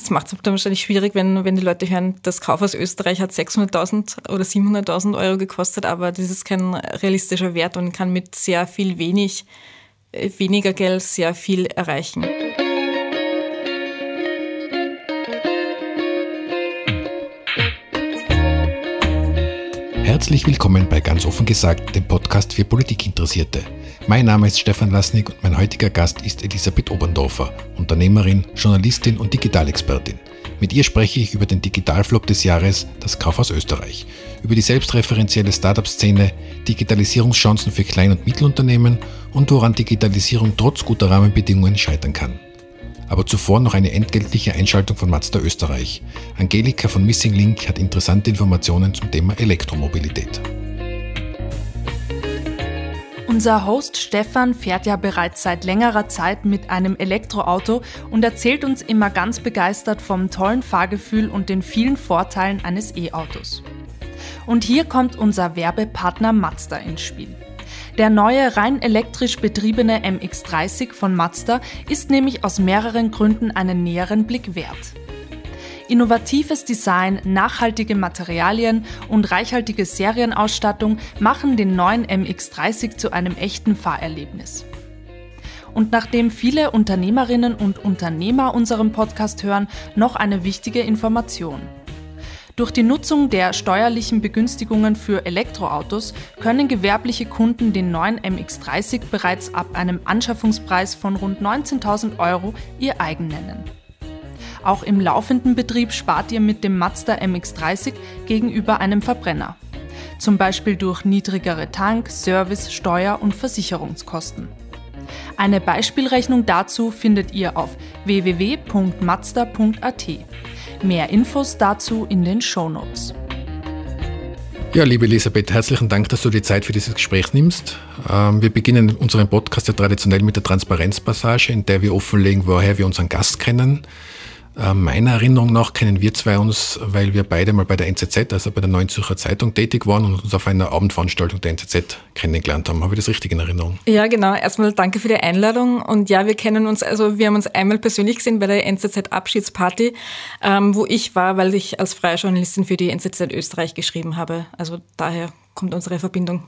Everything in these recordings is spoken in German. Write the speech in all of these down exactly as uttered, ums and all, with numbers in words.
das macht es dann wahrscheinlich schwierig, wenn, wenn die Leute hören, das Kaufhaus Österreich hat sechshunderttausend oder siebenhunderttausend Euro gekostet, aber das ist kein realistischer Wert und kann mit sehr viel wenig, weniger Geld sehr viel erreichen. Herzlich willkommen bei Ganz offen gesagt, dem Podcast für Politikinteressierte. Mein Name ist Stefan Lasnik und mein heutiger Gast ist Elisabeth Oberndorfer, Unternehmerin, Journalistin und Digitalexpertin. Mit ihr spreche ich über den Digitalflop des Jahres, das Kaufhaus Österreich, über die selbstreferenzielle Startup-Szene, Digitalisierungschancen für Klein- und Mittelunternehmen und woran Digitalisierung trotz guter Rahmenbedingungen scheitern kann. Aber zuvor noch eine entgeltliche Einschaltung von Mazda Österreich. Angelika von Missing Link hat interessante Informationen zum Thema Elektromobilität. Unser Host Stefan fährt ja bereits seit längerer Zeit mit einem Elektroauto und erzählt uns immer ganz begeistert vom tollen Fahrgefühl und den vielen Vorteilen eines E-Autos. Und hier kommt unser Werbepartner Mazda ins Spiel. Der neue rein elektrisch betriebene M X dreißig von Mazda ist nämlich aus mehreren Gründen einen näheren Blick wert. Innovatives Design, nachhaltige Materialien und reichhaltige Serienausstattung machen den neuen M X dreißig zu einem echten Fahrerlebnis. Und nachdem viele Unternehmerinnen und Unternehmer unseren Podcast hören, noch eine wichtige Information. Durch die Nutzung der steuerlichen Begünstigungen für Elektroautos können gewerbliche Kunden den neuen M X dreißig bereits ab einem Anschaffungspreis von rund neunzehntausend Euro ihr eigen nennen. Auch im laufenden Betrieb spart ihr mit dem Mazda M X dreißig gegenüber einem Verbrenner. Zum Beispiel durch niedrigere Tank-, Service-, Steuer- und Versicherungskosten. Eine Beispielrechnung dazu findet ihr auf w w w punkt mazda punkt a t. Mehr Infos dazu in den Shownotes. Ja, liebe Elisabeth, herzlichen Dank, dass du die Zeit für dieses Gespräch nimmst. Ähm, wir beginnen unseren Podcast ja traditionell mit der Transparenzpassage, in der wir offenlegen, woher wir unseren Gast kennen. Meiner Erinnerung nach kennen wir zwei uns, weil wir beide mal bei der N Z Z, also bei der Neuen Zürcher Zeitung, tätig waren und uns auf einer Abendveranstaltung der N Z Z kennengelernt haben. Habe ich das richtig in Erinnerung? Ja, genau. Erstmal danke für die Einladung. Und ja, wir kennen uns, also wir haben uns einmal persönlich gesehen bei der N Z Z-Abschiedsparty, ähm, wo ich war, weil ich als freie Journalistin für die N Z Z Österreich geschrieben habe. Also daher kommt unsere Verbindung.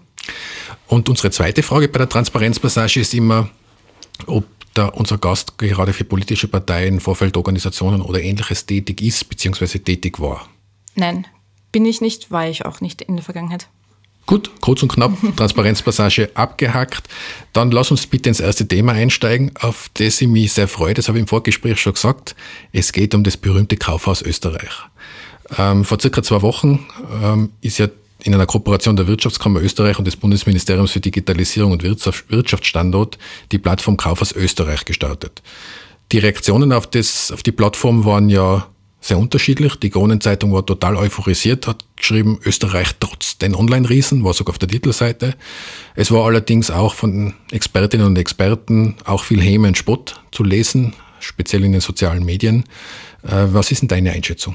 Und unsere zweite Frage bei der Transparenzpassage ist immer, ob da unser Gast gerade für politische Parteien, Vorfeldorganisationen oder Ähnliches tätig ist bzw. tätig war. Nein, bin ich nicht, war ich auch nicht in der Vergangenheit. Gut, kurz und knapp, Transparenzpassage abgehackt. Dann lass uns bitte ins erste Thema einsteigen, auf das ich mich sehr freue. Das habe ich im Vorgespräch schon gesagt. Es geht um das berühmte Kaufhaus Österreich. Ähm, vor circa zwei Wochen ähm, ist ja in einer Kooperation der Wirtschaftskammer Österreich und des Bundesministeriums für Digitalisierung und Wirtschaftsstandort die Plattform Kaufhaus Österreich gestartet. Die Reaktionen auf, das, auf die Plattform waren ja sehr unterschiedlich. Die Kronenzeitung war total euphorisiert, hat geschrieben, Österreich trotz den Online-Riesen, war sogar auf der Titelseite. Es war allerdings auch von Expertinnen und Experten auch viel Häme und Spott zu lesen, speziell in den sozialen Medien. Was ist denn deine Einschätzung?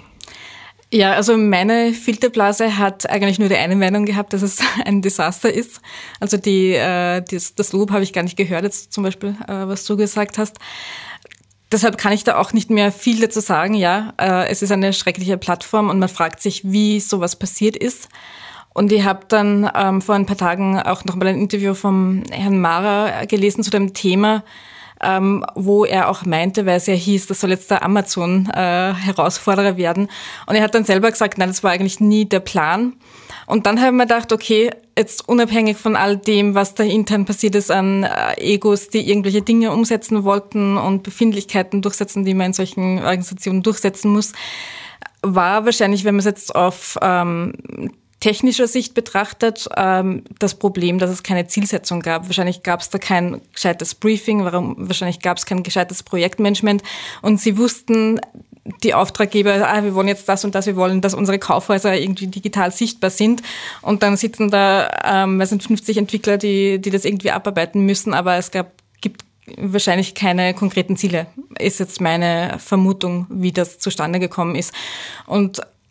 Ja, also meine Filterblase hat eigentlich nur die eine Meinung gehabt, dass es ein Desaster ist. Also die, äh, das, das Lob habe ich gar nicht gehört, jetzt zum Beispiel, äh, was du gesagt hast. Deshalb kann ich da auch nicht mehr viel dazu sagen. Ja, äh, es ist eine schreckliche Plattform und man fragt sich, wie sowas passiert ist. Und ich habe dann ähm, vor ein paar Tagen auch noch mal ein Interview vom Herrn Mara gelesen zu dem Thema, Ähm, wo er auch meinte, weil es ja hieß, das soll jetzt der Amazon-Herausforderer äh, werden. Und er hat dann selber gesagt, nein, das war eigentlich nie der Plan. Und dann habe ich mir gedacht, okay, jetzt unabhängig von all dem, was da intern passiert ist an äh, Egos, die irgendwelche Dinge umsetzen wollten und Befindlichkeiten durchsetzen, die man in solchen Organisationen durchsetzen muss, war wahrscheinlich, wenn man es jetzt auf ähm, technischer Sicht betrachtet, ähm, das Problem, dass es keine Zielsetzung gab. Wahrscheinlich gab es da kein gescheites Briefing, warum, wahrscheinlich gab es kein gescheites Projektmanagement und sie wussten, die Auftraggeber, ah, wir wollen jetzt das und das, wir wollen, dass unsere Kaufhäuser irgendwie digital sichtbar sind und dann sitzen da, ähm, es sind fünfzig Entwickler, die, die das irgendwie abarbeiten müssen, aber es gab, gibt wahrscheinlich keine konkreten Ziele, ist jetzt meine Vermutung, wie das zustande gekommen ist. Und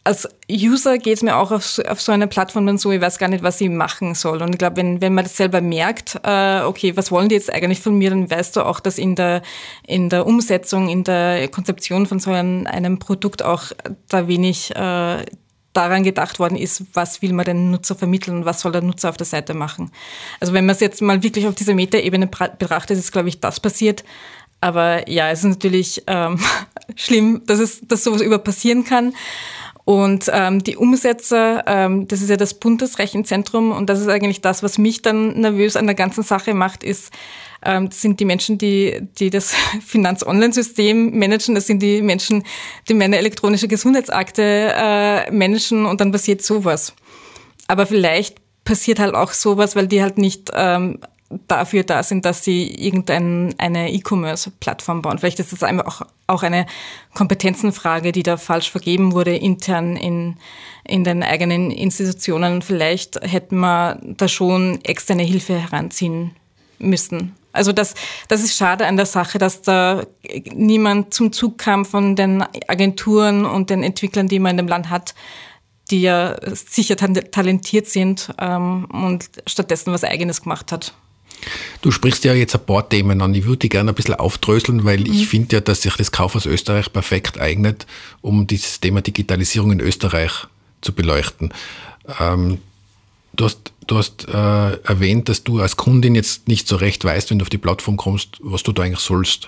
als User geht es mir auch auf, auf so eine Plattform dann so, ich weiß gar nicht, was ich machen soll. Und ich glaube, wenn, wenn man das selber merkt, äh, okay, was wollen die jetzt eigentlich von mir, dann weißt du auch, dass in der, in der Umsetzung, in der Konzeption von so einem, einem Produkt auch da wenig äh, daran gedacht worden ist, was will man den Nutzer vermitteln, was soll der Nutzer auf der Seite machen. Also wenn man es jetzt mal wirklich auf dieser Metaebene betrachtet, ist, glaube ich, das passiert. Aber ja, es ist natürlich ähm, schlimm, dass es, dass sowas über passieren kann. Und ähm, die Umsätze, ähm, das ist ja das Bundesrechenzentrum und das ist eigentlich das, was mich dann nervös an der ganzen Sache macht, ist, ähm, das sind die Menschen, die die das Finanz-Online-System managen, das sind die Menschen, die meine elektronische Gesundheitsakte äh, managen und dann passiert sowas. Aber vielleicht passiert halt auch sowas, weil die halt nicht ähm, dafür da sind, dass sie irgendeine eine E-Commerce-Plattform bauen. Vielleicht ist das einfach auch, auch eine Kompetenzenfrage, die da falsch vergeben wurde, intern in, in den eigenen Institutionen. Vielleicht hätten wir da schon externe Hilfe heranziehen müssen. Also das, das ist schade an der Sache, dass da niemand zum Zug kam von den Agenturen und den Entwicklern, die man in dem Land hat, die ja sicher talentiert sind ähm, und stattdessen was Eigenes gemacht hat. Du sprichst ja jetzt ein paar Themen an. Ich würde die gerne ein bisschen aufdröseln, weil mhm. ich finde ja, dass sich das Kaufhaus Österreich perfekt eignet, um dieses Thema Digitalisierung in Österreich zu beleuchten. Ähm, du hast, du hast äh, erwähnt, dass du als Kundin jetzt nicht so recht weißt, wenn du auf die Plattform kommst, was du da eigentlich sollst.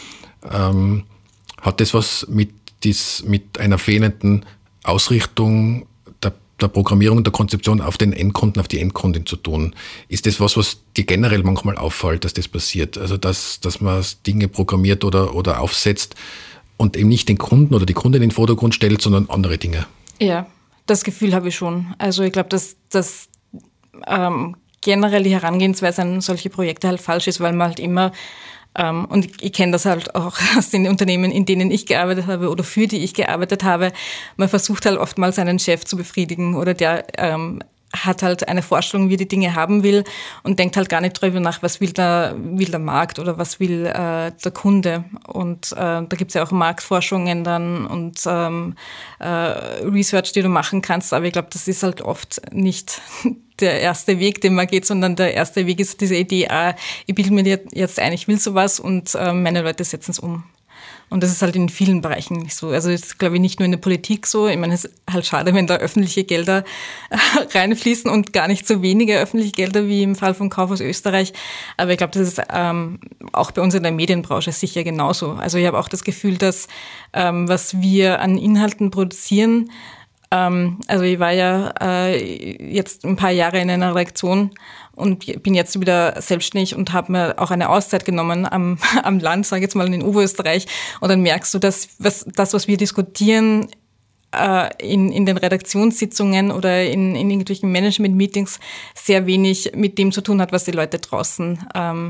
Ähm, hat das was mit, dies, mit einer fehlenden Ausrichtung der, der Programmierung und der Konzeption auf den Endkunden, auf die Endkundin zu tun? Ist das was, was dir generell manchmal auffällt, dass das passiert? Also, dass, dass man Dinge programmiert oder, oder aufsetzt und eben nicht den Kunden oder die Kundin in den Vordergrund stellt, sondern andere Dinge? Ja, das Gefühl habe ich schon. Also, ich glaube, dass, dass ähm, generell die Herangehensweise an solche Projekte halt falsch ist, weil man halt immer und ich, ich kenne das halt auch aus den Unternehmen, in denen ich gearbeitet habe oder für die ich gearbeitet habe. Man versucht halt oftmals seinen Chef zu befriedigen oder der ähm, hat halt eine Vorstellung, wie er die Dinge haben will und denkt halt gar nicht drüber nach, was will der, will der Markt oder was will äh, der Kunde. Und äh, da gibt's ja auch Marktforschungen dann und ähm, äh, Research, die du machen kannst. Aber ich glaube, das ist halt oft nicht der erste Weg, den man geht, sondern der erste Weg ist diese Idee, ah, ich bilde mir jetzt ein, ich will sowas und äh, meine Leute setzen es um. Und das ist halt in vielen Bereichen nicht so. Also das ist, glaube ich, nicht nur in der Politik so. Ich meine, es ist halt schade, wenn da öffentliche Gelder reinfließen und gar nicht so wenige öffentliche Gelder wie im Fall von Kaufhaus Österreich. Aber ich glaube, das ist ähm, auch bei uns in der Medienbranche sicher genauso. Also ich habe auch das Gefühl, dass ähm, was wir an Inhalten produzieren, ähm, also ich war ja äh, jetzt ein paar Jahre in einer Redaktion und bin jetzt wieder selbstständig und habe mir auch eine Auszeit genommen am, am Land, sage ich jetzt mal in Oberösterreich. Und dann merkst du, dass was, das, was wir diskutieren äh, in, in den Redaktionssitzungen oder in, in irgendwelchen Management-Meetings, sehr wenig mit dem zu tun hat, was die Leute draußen ähm,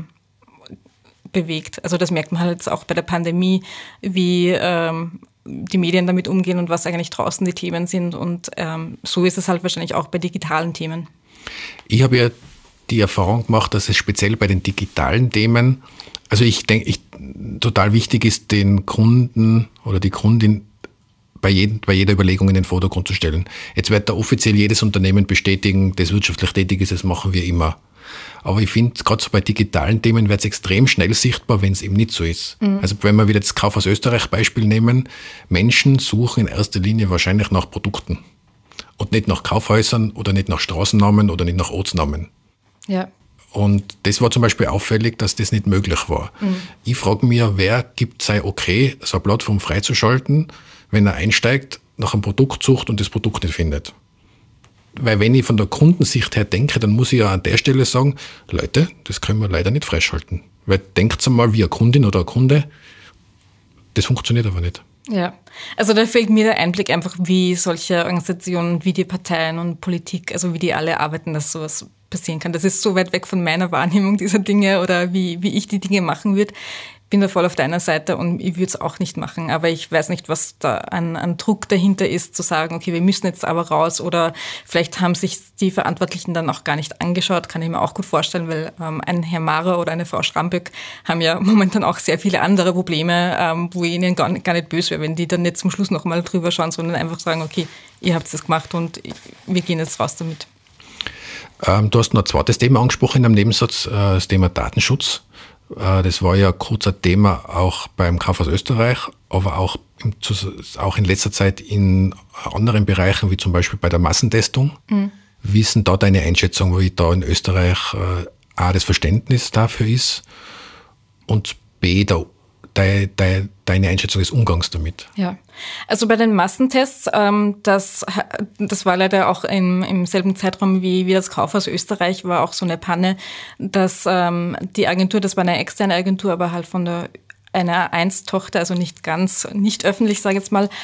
bewegt. Also das merkt man halt jetzt auch bei der Pandemie, wie ähm, die Medien damit umgehen und was eigentlich draußen die Themen sind. Und ähm, so ist es halt wahrscheinlich auch bei digitalen Themen. Ich habe ja die Erfahrung gemacht, dass es speziell bei den digitalen Themen, also ich denke, ich, total wichtig ist, den Kunden oder die Kundin bei, jedem, bei jeder Überlegung in den Vordergrund zu stellen. Jetzt wird da offiziell jedes Unternehmen bestätigen, das wirtschaftlich tätig ist, das machen wir immer. Aber ich finde, gerade so bei digitalen Themen wird es extrem schnell sichtbar, wenn es eben nicht so ist. Mhm. Also wenn wir wieder das Kaufhaus Österreich Beispiel nehmen, Menschen suchen in erster Linie wahrscheinlich nach Produkten und nicht nach Kaufhäusern oder nicht nach Straßennamen oder nicht nach Ortsnamen. Ja. Und das war zum Beispiel auffällig, dass das nicht möglich war. Mhm. Ich frage mich, wer gibt sei okay, so eine Plattform freizuschalten, wenn er einsteigt, nach einem Produkt sucht und das Produkt nicht findet. Weil wenn ich von der Kundensicht her denke, dann muss ich ja an der Stelle sagen, Leute, das können wir leider nicht freischalten. Weil denkt einmal wie eine Kundin oder ein Kunde, das funktioniert aber nicht. Ja, also da fehlt mir der Einblick einfach, wie solche Organisationen, wie die Parteien und Politik, also wie die alle arbeiten, dass sowas passieren kann. Das ist so weit weg von meiner Wahrnehmung dieser Dinge oder wie, wie ich die Dinge machen würde. Bin da voll auf deiner Seite und ich würde es auch nicht machen. Aber ich weiß nicht, was da an, an Druck dahinter ist, zu sagen, okay, wir müssen jetzt aber raus oder vielleicht haben sich die Verantwortlichen dann auch gar nicht angeschaut, kann ich mir auch gut vorstellen, weil ähm, ein Herr Maurer oder eine Frau Schramböck haben ja momentan auch sehr viele andere Probleme, ähm, wo ich ihnen gar nicht, gar nicht böse wäre, wenn die dann nicht zum Schluss nochmal drüber schauen, sondern einfach sagen, okay, ihr habt das gemacht und wir gehen jetzt raus damit. Ähm, du hast noch ein zweites Thema angesprochen in einem Nebensatz, äh, das Thema Datenschutz. Das war ja kurz ein Thema auch beim Kaufhaus Österreich, aber auch, im, auch in letzter Zeit in anderen Bereichen, wie zum Beispiel bei der Massentestung. Mhm. Wie ist denn da deine Einschätzung, wie da in Österreich äh, A, das Verständnis dafür ist und B, der, de, de, deine Einschätzung des Umgangs damit? Ja, also bei den Massentests, ähm, das, das war leider auch im, im selben Zeitraum wie, wie das Kaufhaus Österreich, war auch so eine Panne, dass ähm, die Agentur, das war eine externe Agentur, aber halt von der einer A eins Tochter, also nicht ganz, nicht öffentlich, sage ich jetzt mal.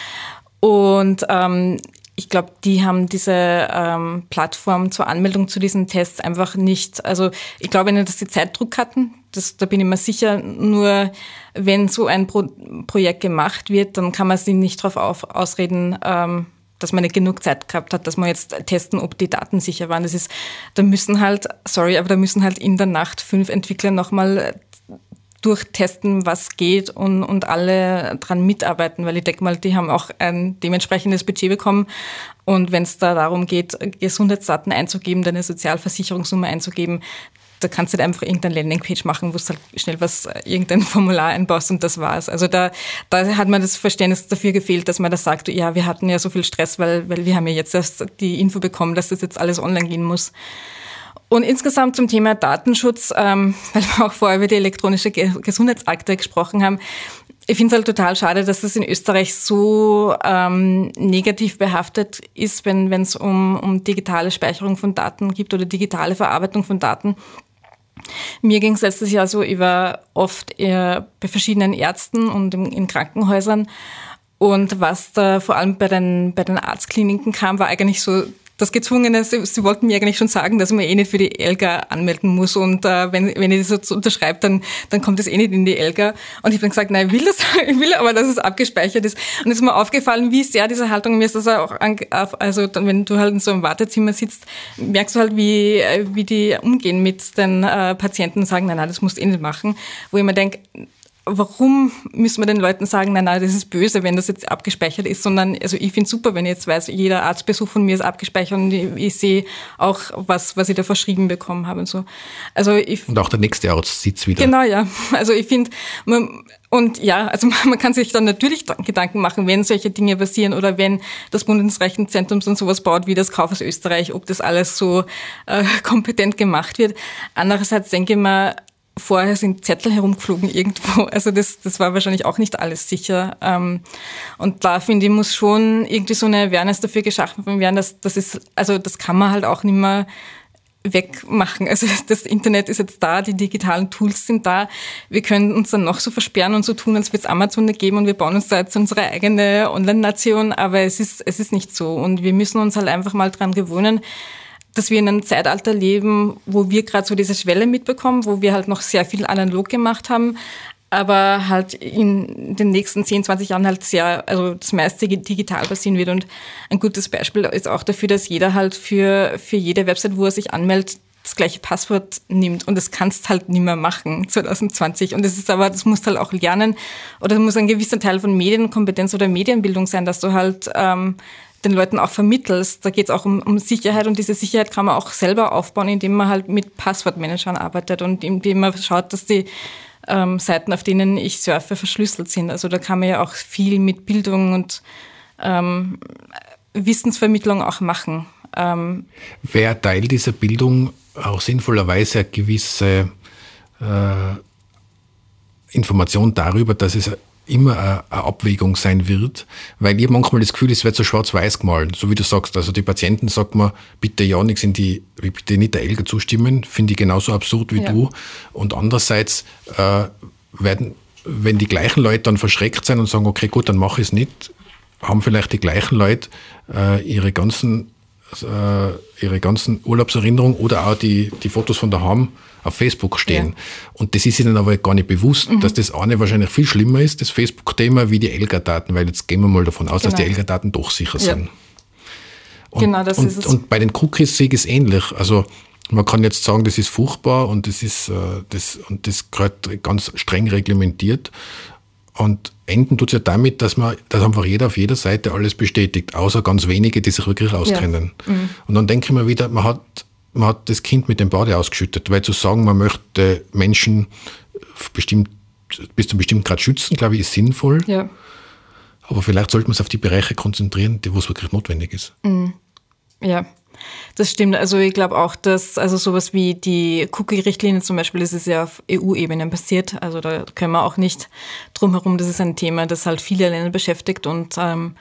Und ähm, ich glaube, die haben diese ähm, Plattform zur Anmeldung zu diesen Tests einfach nicht, also ich glaube nicht, dass sie Zeitdruck hatten, das, da bin ich mir sicher, nur wenn so ein Pro- Projekt gemacht wird, dann kann man sich nicht darauf auf, ausreden, ähm, dass man nicht genug Zeit gehabt hat, dass man jetzt testen, ob die Daten sicher waren. Das ist, da müssen halt, sorry, aber da müssen halt in der Nacht fünf Entwickler nochmal durchtesten, was geht und, und alle dran mitarbeiten, weil ich denke mal, die haben auch ein dementsprechendes Budget bekommen und wenn es da darum geht, Gesundheitsdaten einzugeben, deine Sozialversicherungsnummer einzugeben, da kannst du halt einfach irgendeine Landingpage machen, wo du halt schnell was, irgendein Formular einbaust und das war's. Also da, da hat man das Verständnis dafür gefehlt, dass man da sagt, ja, wir hatten ja so viel Stress, weil, weil wir haben ja jetzt erst die Info bekommen, dass das jetzt alles online gehen muss. Und insgesamt zum Thema Datenschutz, ähm, weil wir auch vorher über die elektronische Gesundheitsakte gesprochen haben, ich finde es halt total schade, dass das in Österreich so ähm, negativ behaftet ist, wenn es um, um digitale Speicherung von Daten gibt oder digitale Verarbeitung von Daten. Mir ging es letztes Jahr so, ich war oft eher bei verschiedenen Ärzten und in, in Krankenhäusern und was da vor allem bei den, bei den Arztkliniken kam, war eigentlich so das Gezwungene, sie, sie wollten mir eigentlich schon sagen, dass man eh nicht für die ELGA anmelden muss und äh, wenn, wenn ich das so unterschreibe, dann, dann kommt das eh nicht in die ELGA. Und ich habe dann gesagt, nein, ich will das, ich will aber, dass es abgespeichert ist. Und es ist mir aufgefallen, wie sehr diese Haltung, mir ist das auch, an, also dann, wenn du halt in so einem Wartezimmer sitzt, merkst du halt, wie, wie die umgehen mit den äh, Patienten und sagen, nein, nein, das musst du eh nicht machen. Wo ich mir denke, warum müssen wir den Leuten sagen, nein, nein, das ist böse, wenn das jetzt abgespeichert ist, sondern, also ich finde es super, wenn ich jetzt weiß, jeder Arztbesuch von mir ist abgespeichert und ich, ich sehe auch, was, was ich da verschrieben bekommen habe und so. Also ich, und auch der nächste Arzt sieht es wieder. Genau, ja. Also ich finde, und ja, also man kann sich dann natürlich Gedanken machen, wenn solche Dinge passieren oder wenn das Bundesrechenzentrum so sowas baut wie das Kaufhaus Österreich, ob das alles so äh, kompetent gemacht wird. Andererseits denke ich mir, vorher sind Zettel herumgeflogen irgendwo, also das, das war wahrscheinlich auch nicht alles sicher. Und da finde ich, muss schon irgendwie so eine Awareness dafür geschaffen werden, dass das ist, also das kann man halt auch nicht mehr wegmachen. Also das Internet ist jetzt da, die digitalen Tools sind da. Wir können uns dann noch so versperren und so tun, als würde es Amazon nicht geben und wir bauen uns da jetzt unsere eigene Online-Nation, aber es ist, es ist nicht so. Und wir müssen uns halt einfach mal dran gewöhnen, dass wir in einem Zeitalter leben, wo wir gerade so diese Schwelle mitbekommen, wo wir halt noch sehr viel analog gemacht haben, aber halt in den nächsten zehn, zwanzig Jahren halt sehr, also das meiste digital passieren wird. Und ein gutes Beispiel ist auch dafür, dass jeder halt für, für jede Website, wo er sich anmeldet, das gleiche Passwort nimmt. Und das kannst halt nicht mehr machen, zwanzig zwanzig. Und das ist aber, das musst du halt auch lernen. Oder das muss ein gewisser Teil von Medienkompetenz oder Medienbildung sein, dass du halt ähm, den Leuten auch vermittelst. Da geht es auch um, um Sicherheit und diese Sicherheit kann man auch selber aufbauen, indem man halt mit Passwortmanagern arbeitet und indem man schaut, dass die ähm, Seiten, auf denen ich surfe, verschlüsselt sind. Also da kann man ja auch viel mit Bildung und ähm, Wissensvermittlung auch machen. Ähm, Wäre Teil dieser Bildung auch sinnvollerweise eine gewisse äh, Information darüber, dass es immer eine Abwägung sein wird, weil ich manchmal das Gefühl, es wird so schwarz-weiß gemalt, so wie du sagst. Also die Patienten sagt man, bitte ja nichts in die, bitte nicht der ELGA zustimmen, finde ich genauso absurd wie ja. du. Und andererseits äh, werden, wenn die gleichen Leute dann verschreckt sein und sagen, okay, gut, dann mache ich es nicht, haben vielleicht die gleichen Leute äh, ihre ganzen äh, ihre ganzen Urlaubserinnerungen oder auch die, die Fotos von daheim auf Facebook stehen. Ja. Und das ist ihnen aber gar nicht bewusst, mhm. dass das eine wahrscheinlich viel schlimmer ist, das Facebook-Thema, wie die Elga-Daten, weil jetzt gehen wir mal davon aus, genau. dass die Elga-Daten doch sicher ja. sind. Und, genau, das und, ist es. Und bei den Cookies sehe ich es ähnlich. Also man kann jetzt sagen, das ist furchtbar und das ist äh, das und das gerade ganz streng reglementiert. Und enden tut es ja damit, dass man, dass einfach jeder auf jeder Seite alles bestätigt, außer ganz wenige, die sich wirklich auskennen. Ja. Mhm. Und dann denke ich mir wieder, man hat, man hat das Kind mit dem Bade ausgeschüttet, weil zu sagen, man möchte Menschen bestimmt, bis zu einem bestimmten Grad schützen, glaube ich, ist sinnvoll. Ja. Aber vielleicht sollte man es auf die Bereiche konzentrieren, wo es wirklich notwendig ist. Mhm. Ja. Das stimmt. Also ich glaube auch, dass also sowas wie die Cookie-Richtlinie zum Beispiel, das ist ja auf E U-Ebene passiert. Also da können wir auch nicht drum herum. Das ist ein Thema, das halt viele Länder beschäftigt. Und ähm,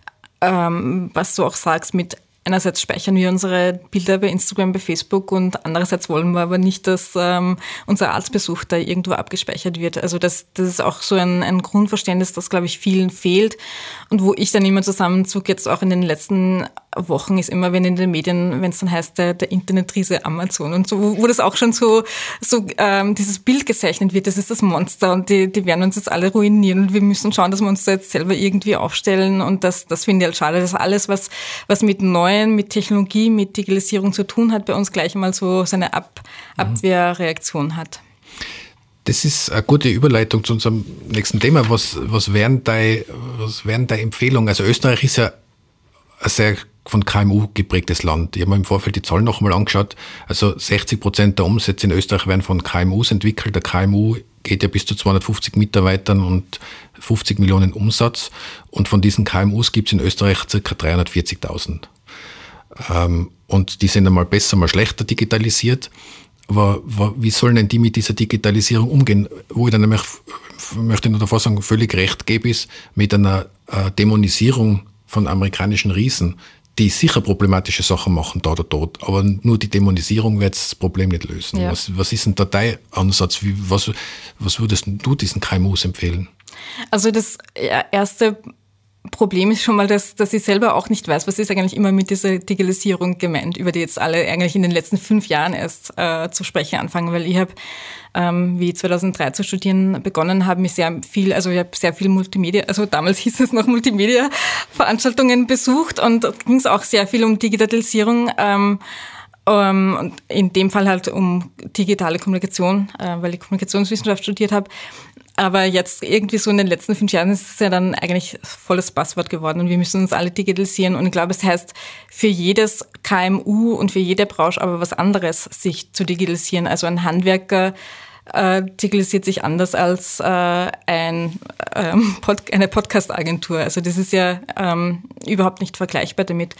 ähm, was du auch sagst, mit einerseits speichern wir unsere Bilder bei Instagram, bei Facebook und andererseits wollen wir aber nicht, dass ähm, unser Arztbesuch da irgendwo abgespeichert wird. Also das, das ist auch so ein, ein Grundverständnis, das, glaube ich, vielen fehlt. Und wo ich dann immer zusammenzug, jetzt auch in den letzten Wochen, ist immer, wenn in den Medien, wenn es dann heißt, der, der Internetriese Amazon und so, wo, wo das auch schon so, so ähm, dieses Bild gezeichnet wird, das ist das Monster und die, die werden uns jetzt alle ruinieren und wir müssen schauen, dass wir uns da jetzt selber irgendwie aufstellen und das, das finde ich halt schade. Das ist alles, was, was mit neuen, mit Technologie, mit Digitalisierung zu tun hat, bei uns gleich mal so seine Ab- Abwehrreaktion hat. Das ist eine gute Überleitung zu unserem nächsten Thema. Was, was wären deine, was wären deine Empfehlungen? Also Österreich ist ja ein sehr von K M U geprägtes Land. Ich habe mir im Vorfeld die Zahlen noch mal angeschaut. Also sechzig Prozent der Umsätze in Österreich werden von K M Us entwickelt. Der K M U geht ja bis zu zweihundertfünfzig Mitarbeitern und fünfzig Millionen Umsatz. Und von diesen K M Us gibt es in Österreich ca. dreihundertvierzigtausend. Ähm, und die sind einmal besser, mal schlechter digitalisiert. Aber wie sollen denn die mit dieser Digitalisierung umgehen? Wo ich dann nämlich, möchte ich nur davor sagen, völlig recht gebe, ist mit einer äh, Dämonisierung von amerikanischen Riesen, die sicher problematische Sachen machen, da oder dort. Aber nur die Dämonisierung wird das Problem nicht lösen. Ja. Was, was ist denn da dein Ansatz? Wie, was, was würdest du diesen K M Us empfehlen? Also das erste Problem ist schon mal, dass, dass ich selber auch nicht weiß, was ist eigentlich immer mit dieser Digitalisierung gemeint, über die jetzt alle eigentlich in den letzten fünf Jahren erst äh, zu sprechen anfangen, weil ich habe, ähm, wie ich zweitausenddrei zu studieren begonnen habe, mich sehr viel, also ich habe sehr viel Multimedia, also damals hieß es noch Multimedia-Veranstaltungen besucht und da ging es auch sehr viel um Digitalisierung, ähm, Um, und in dem Fall halt um digitale Kommunikation, äh, weil ich Kommunikationswissenschaft studiert habe. Aber jetzt irgendwie so in den letzten fünf Jahren ist es ja dann eigentlich volles Buzzword geworden und wir müssen uns alle digitalisieren. Und ich glaube, es heißt für jedes K M U und für jede Branche aber was anderes, sich zu digitalisieren. Also ein Handwerker äh, digitalisiert sich anders als äh, ein, ähm, Pod- eine Podcast-Agentur. Also das ist ja ähm, überhaupt nicht vergleichbar damit.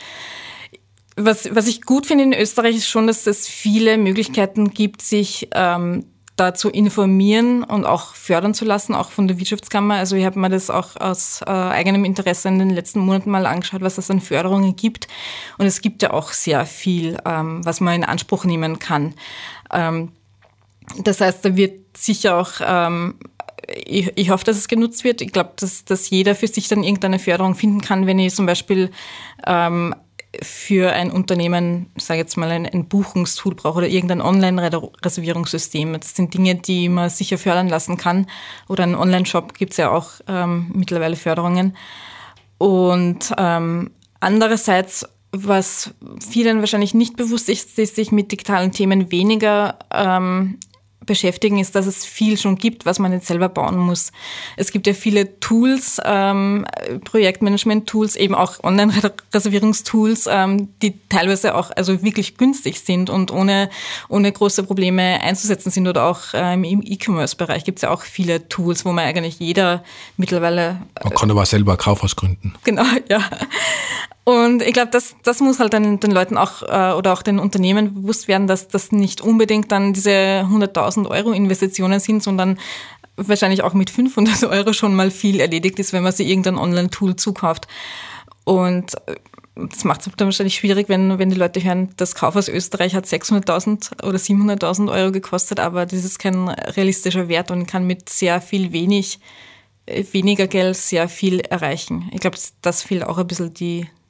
Was, was ich gut finde in Österreich ist schon, dass es viele Möglichkeiten gibt, sich ähm, da zu informieren und auch fördern zu lassen, auch von der Wirtschaftskammer. Also ich habe mir das auch aus äh, eigenem Interesse in den letzten Monaten mal angeschaut, was es an Förderungen gibt. Und es gibt ja auch sehr viel, ähm, was man in Anspruch nehmen kann. Ähm, das heißt, da wird sicher auch... Ähm, Ich, ich hoffe, dass es genutzt wird. Ich glaube, dass, dass jeder für sich dann irgendeine Förderung finden kann, wenn ich zum Beispiel ähm, für ein Unternehmen, sage jetzt mal, ein, ein Buchungstool brauche oder irgendein Online-Reservierungssystem. Das sind Dinge, die man sicher fördern lassen kann. Oder ein Online-Shop gibt es ja auch ähm, mittlerweile Förderungen. Und ähm, andererseits, was vielen wahrscheinlich nicht bewusst ist, die sich mit digitalen Themen weniger ähm, beschäftigen, ist, dass es viel schon gibt, was man jetzt selber bauen muss. Es gibt ja viele Tools, ähm, Projektmanagement-Tools, eben auch Online-Reservierungstools, ähm, die teilweise auch also wirklich günstig sind und ohne, ohne große Probleme einzusetzen sind. Oder auch ähm, im E-Commerce-Bereich gibt es ja auch viele Tools, wo man eigentlich jeder mittlerweile... Äh, man kann aber selber ein Kaufhaus gründen. Genau, ja. Und ich glaube, das, das muss halt den, den Leuten auch äh, oder auch den Unternehmen bewusst werden, dass das nicht unbedingt dann diese hunderttausend Euro Investitionen sind, sondern wahrscheinlich auch mit fünfhundert Euro schon mal viel erledigt ist, wenn man sich irgendein Online-Tool zukauft. Und das macht es dann wahrscheinlich schwierig, wenn, wenn die Leute hören, das Kaufhaus Österreich hat sechshunderttausend oder siebenhunderttausend Euro gekostet, aber das ist kein realistischer Wert und kann mit sehr viel wenig, weniger Geld sehr viel erreichen. Ich glaube, das fehlt auch ein bisschen die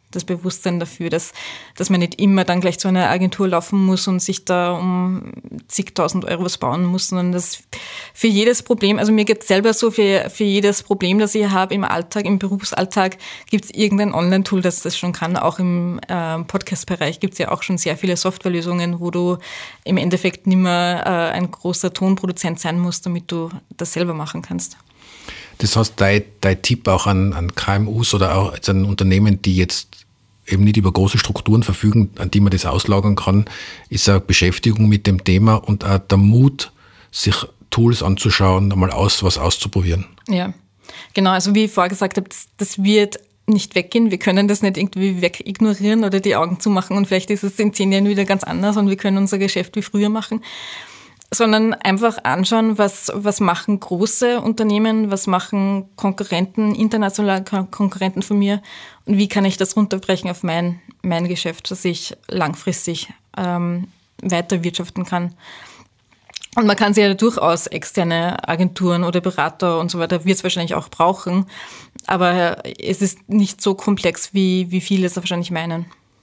das Bewusstsein dafür, dass, dass man nicht immer dann gleich zu einer Agentur laufen muss und sich da um zigtausend Euro was bauen muss, sondern dass für jedes Problem, also mir geht es selber so, für, für jedes Problem, das ich habe im Alltag, im Berufsalltag, gibt es irgendein Online-Tool, das das schon kann. Auch im äh, Podcast-Bereich gibt es ja auch schon sehr viele Softwarelösungen, wo du im Endeffekt nicht mehr äh, ein großer Tonproduzent sein musst, damit du das selber machen kannst. Das heißt, dein, dein Tipp auch an, an K M Us oder auch an Unternehmen, die jetzt eben nicht über große Strukturen verfügen, an die man das auslagern kann, ist eine Beschäftigung mit dem Thema und auch der Mut, sich Tools anzuschauen, einmal aus, was auszuprobieren. Ja, genau. Also wie ich vorher gesagt habe, das, das wird nicht weggehen. Wir können das nicht irgendwie wegignorieren oder die Augen zumachen und vielleicht ist es in zehn Jahren wieder ganz anders und wir können unser Geschäft wie früher machen. Sondern einfach anschauen, was, was machen große Unternehmen, was machen Konkurrenten, internationale Konkurrenten von mir und wie kann ich das runterbrechen auf mein, mein Geschäft, dass ich langfristig ähm, weiter wirtschaften kann. Und man kann sich ja durchaus externe Agenturen oder Berater und so weiter, wird es wahrscheinlich auch brauchen, aber es ist nicht so komplex, wie, wie viele es wahrscheinlich meinen.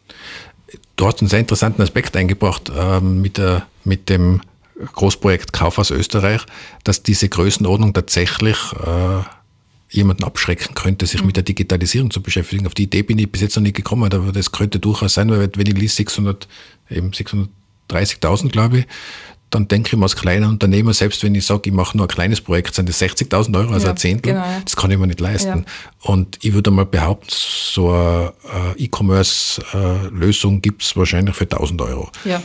Du hast einen sehr interessanten Aspekt eingebracht ähm, mit, der, mit dem Großprojekt Kaufhaus Österreich, dass diese Größenordnung tatsächlich äh, jemanden abschrecken könnte, sich mhm. mit der Digitalisierung zu beschäftigen. Auf die Idee bin ich bis jetzt noch nicht gekommen, aber das könnte durchaus sein, weil wenn ich lese sechshundert, eben sechshundertdreißigtausend, glaube ich, dann denke ich mir als kleiner Unternehmer, selbst wenn ich sage, ich mache nur ein kleines Projekt, sind das sechzigtausend Euro, also ja, ein Zehntel, genau, ja. Das kann ich mir nicht leisten. Ja. Und ich würde mal behaupten, so eine äh, E-Commerce-Lösung gibt es wahrscheinlich für tausend Euro. Ja.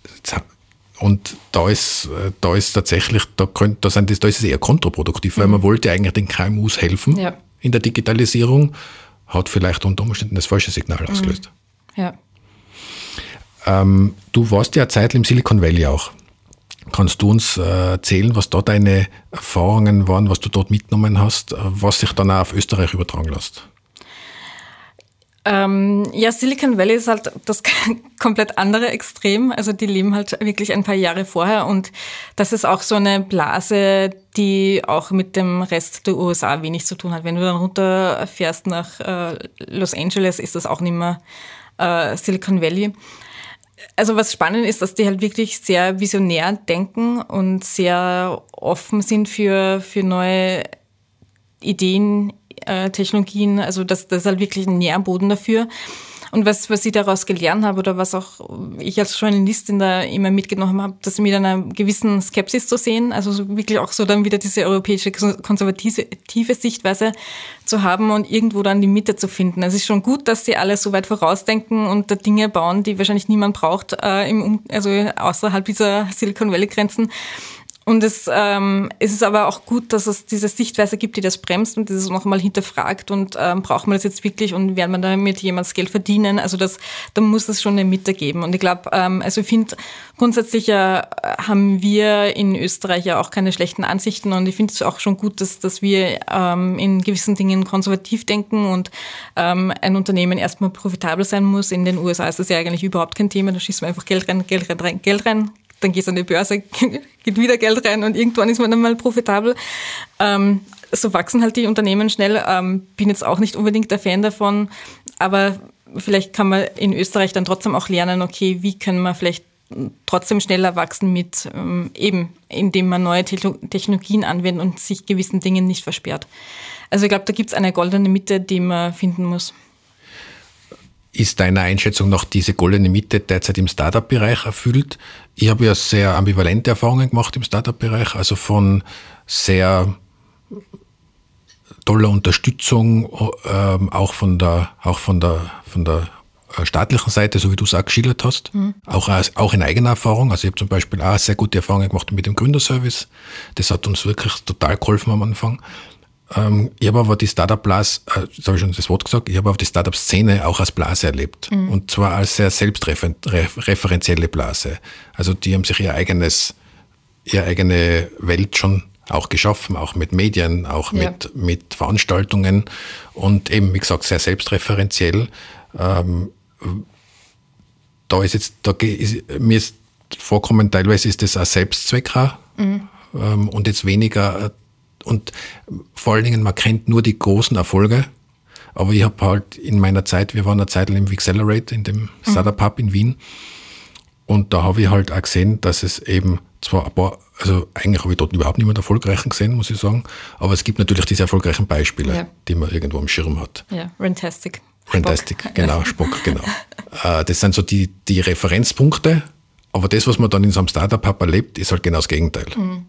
Und da ist, da ist tatsächlich, da, könnt, da, sind das, da ist es eher kontraproduktiv, weil mhm. man wollte eigentlich den K M Us helfen ja. in der Digitalisierung, hat vielleicht unter Umständen das falsche Signal ausgelöst. Mhm. Ja. Ähm, du warst ja eine Zeit im Silicon Valley auch. Kannst du uns äh, erzählen, was da deine Erfahrungen waren, was du dort mitgenommen hast, was sich dann auch auf Österreich übertragen lässt? Ähm, ja, Silicon Valley ist halt das komplett andere Extrem. Also die leben halt wirklich ein paar Jahre vorher und das ist auch so eine Blase, die auch mit dem Rest der U S A wenig zu tun hat. Wenn du dann runterfährst nach äh, Los Angeles, ist das auch nicht mehr äh, Silicon Valley. Also was spannend ist, dass die halt wirklich sehr visionär denken und sehr offen sind für, für neue Ideen, Technologien, also das, das ist halt wirklich ein Nährboden dafür. Und was, was ich daraus gelernt habe oder was auch ich als Journalistin da immer mitgenommen habe, dass mit einer gewissen Skepsis zu sehen, also so wirklich auch so dann wieder diese europäische konservative Sichtweise zu haben und irgendwo dann die Mitte zu finden. Es ist schon gut, dass sie alle so weit vorausdenken und da Dinge bauen, die wahrscheinlich niemand braucht, äh, im, also außerhalb dieser Silicon Valley Grenzen. Und es, ähm, es ist aber auch gut, dass es diese Sichtweise gibt, die das bremst und das noch mal hinterfragt und ähm, braucht man das jetzt wirklich und werden man damit jemals Geld verdienen? Also das, da muss es schon eine Mitte geben. Und ich glaube, ähm, also ich finde, grundsätzlich ja, haben wir in Österreich ja auch keine schlechten Ansichten und ich finde es auch schon gut, dass, dass wir ähm, in gewissen Dingen konservativ denken und ähm, ein Unternehmen erstmal profitabel sein muss. In den U S A ist das ja eigentlich überhaupt kein Thema, da schießt man einfach Geld rein, Geld rein, Geld rein. Dann gehst du an die Börse, geht wieder Geld rein und irgendwann ist man dann mal profitabel. Ähm, so wachsen halt die Unternehmen schnell. Ähm, bin jetzt auch nicht unbedingt der Fan davon, aber vielleicht kann man in Österreich dann trotzdem auch lernen, okay, wie können wir vielleicht trotzdem schneller wachsen mit ähm, eben, indem man neue Te- Technologien anwendet und sich gewissen Dingen nicht versperrt. Also ich glaube, da gibt es eine goldene Mitte, die man finden muss. Ist deiner Einschätzung nach diese goldene Mitte derzeit im Startup-Bereich erfüllt? Ich habe ja sehr ambivalente Erfahrungen gemacht im Startup-Bereich, also von sehr toller Unterstützung, ähm, auch von der, auch von der, von der staatlichen Seite, so wie du es auch geschildert hast, mhm. auch, auch in eigener Erfahrung. Also ich habe zum Beispiel auch sehr gute Erfahrungen gemacht mit dem Gründerservice. Das hat uns wirklich total geholfen am Anfang. Ich habe aber die Startup-Blase, das habe ich schon das Wort gesagt, ich habe aber die Startup-Szene auch als Blase erlebt. Mhm. Und zwar als sehr selbstreferenzielle Blase. Also die haben sich ihr eigenes, ihre eigene Welt schon auch geschaffen, auch mit Medien, auch ja. mit, mit Veranstaltungen und eben, wie gesagt, sehr selbstreferenziell. Ähm, da ist jetzt, da ist, mir ist vorkommen, teilweise ist das ein Selbstzweck auch, mhm. ähm, und jetzt weniger. Und vor allen Dingen, man kennt nur die großen Erfolge, aber ich habe halt in meiner Zeit, wir waren eine Zeit lang im Accelerate, in dem Startup Hub in Wien, und da habe ich halt auch gesehen, dass es eben zwar ein paar, also eigentlich habe ich dort überhaupt niemand erfolgreichen gesehen, muss ich sagen, aber es gibt natürlich diese erfolgreichen Beispiele, ja. die man irgendwo am Schirm hat. Ja, Rentastic. Rentastic, genau, Spock, genau. Das sind so die, die Referenzpunkte, aber das, was man dann in so einem Startup-Hub erlebt, ist halt genau das Gegenteil. Mhm.